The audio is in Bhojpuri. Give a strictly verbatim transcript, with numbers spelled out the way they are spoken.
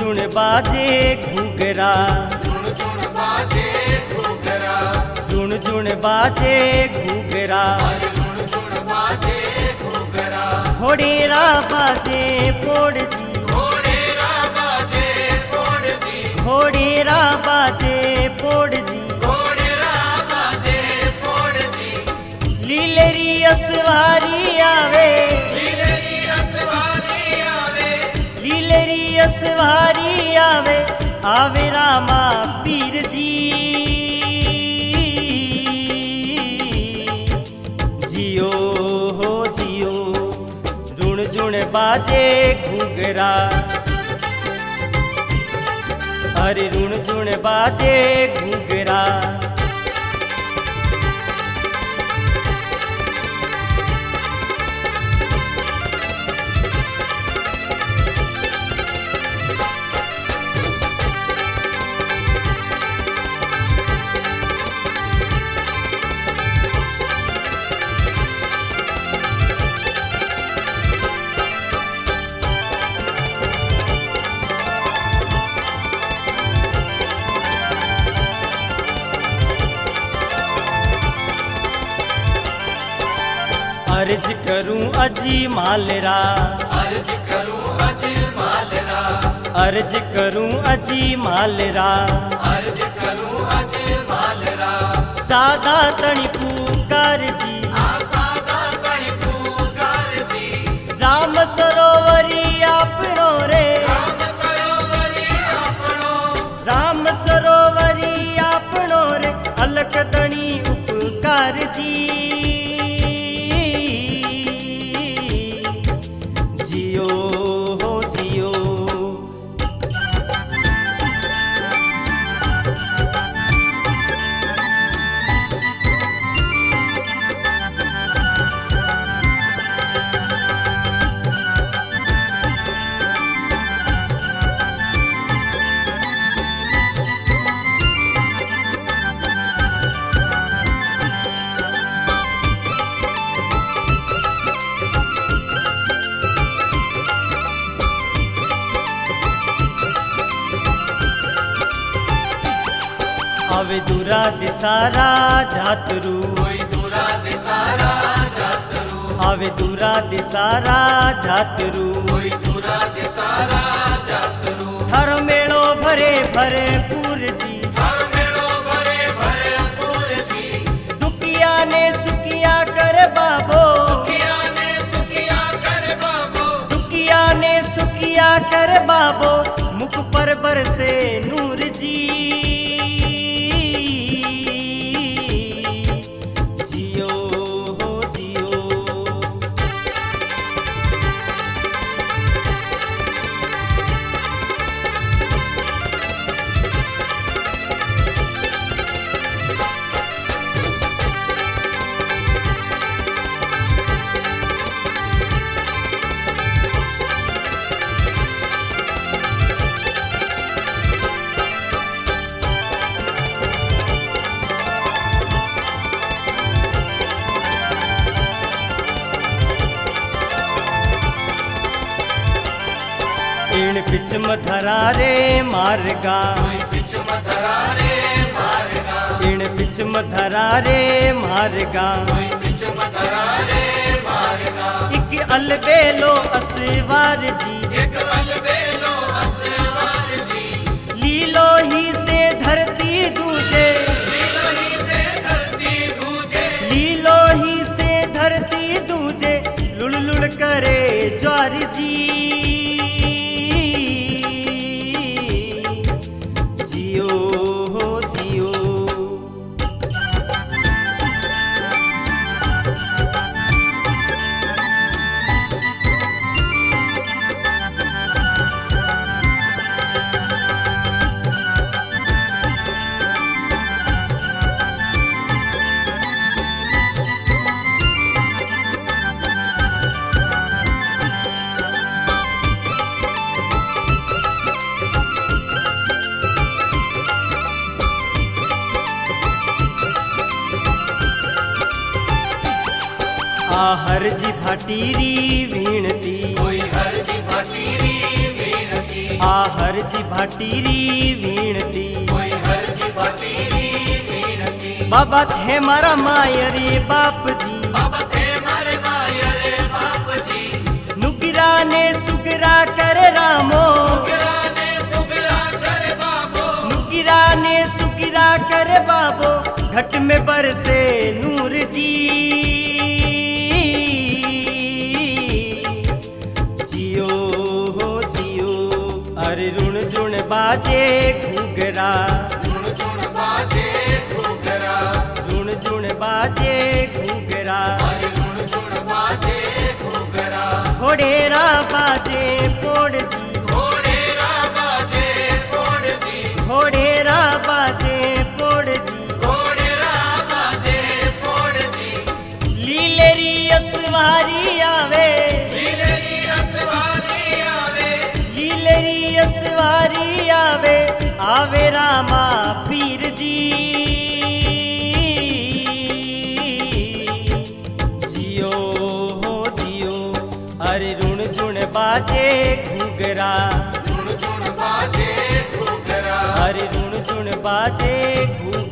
झुण बाजे घुघरा, झुण झुण बाजे घुघरा, झुण झुण बाजे घुघरा, अरे झुण झुण बाजे घुघरा, घोड़ेरा बाजे पोड़जी, घोड़ेरा बाजे पोड़जी, घोड़ेरा बाजे पोड़जी, घोड़ेरा बाजे पोड़जी, लीलरी असवारी आवे, लीलरी असवारी आवे, लीलरी असवारी आवे, आवे रामा पीर जी। जियो हो जियो, रुण झुण बाजे घुघरा, अरे रुण झुण बाजे घुघरा। अर्ज करूं अजी मालरा, अर्ज करूं अजी मालरा, अर्ज करूं अजी मालरा, अर्ज करूं अजी मालरा, सादा तणी पुकार जी, आसादा तणी पुकार जी, राम सरोवरी आपणो रे, राम सरोवरी आपणो, राम सरोवरी आपणो रे, अलख तणी उपकार जी। जियो हो जियो, आवे दूरा दिसारा जातरू, कोई दूरा दिसारा जातरू, आवे दूरा दिसारा जातरू, कोई दूरा दिसारा जातरू, हर मेलो भरे भरे पूर जी, हर मेलो भरे भरे पूर जी, दुखिया ने सुखिया कर बाबो, दुखिया ने सुखिया कर बाबो, दुखिया ने सुखिया कर बाबो, मुख पर बरसे नूर जी। जियो हो जियो, इण पिच मथरा रे मार्गा, कोई बिच मथरा रे मार्गा, इण पिच मथरा रे मार्गा, कोई बिच मथरा रे मार्गा, एक अलबेलो असवार जी, एक अलबेलो असवार जी, लीलो ही से धरती दूजे, लीलो ही से धरती दूजे, लीलो ही से धरती दूजे, लुड़ लुड़ करे ज्वार जी। जियो हो जियो, आ हर जी भाटीरी वीणती, कोई हर जी भाटीरी वीणती, आहर जी भाटीरी वीणती कोई हरजी भाटीरी वीणती बाबा थे मारा मायरे बाप जी बाबा थे मारे मायरे बाप जी नुगिरा ने सुगरा कर रामो सुगरा ने सुगरा करे बाबो नुगिरा ने सुगिरा कर बाबो घट में बरसे नूर जी जियो हो जियो अरे रुण रुण बाजे घुघरा झुण झुण बाजे घुघरा रुण रुण बाजे घुघरा अरे झुण झुण बाजे घुघरा घोड़ेरा बाजे पोड़ जी घोड़ेरा बाजे पोड़ जी घोड़ेरा बाजे पोड़ जी घोड़ेरा बाजे पोड़ जी लीलेरी असवारी आवे लीलेरी असवारी आवे लीलेरी असवारी आवे आवे रामा पीर जी जियो हो जियो अरे रुण रुण बाजे घुघरा झुण झुण बाजे घुघरा अरे रुण रुण बाजे घुघरा